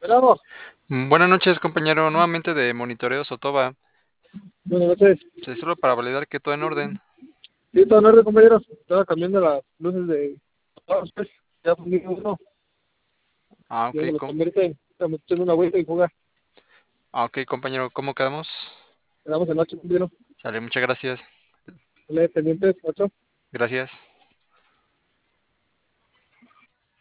Bueno, Buenas noches, compañero. Nuevamente de Monitoreo Sotoba. buenas noches. Solo para validar que todo en orden. Sí, todo en orden, compañeros. Estaba cambiando las luces de todos, pues. Ya fundí uno. Ah, Ya ok, me lo convierte. Estamos echando una vuelta y jugar. compañero. ¿Cómo quedamos? Le damos el 8, compañero. Sale, muchas gracias. Le pendientes, 8. Gracias.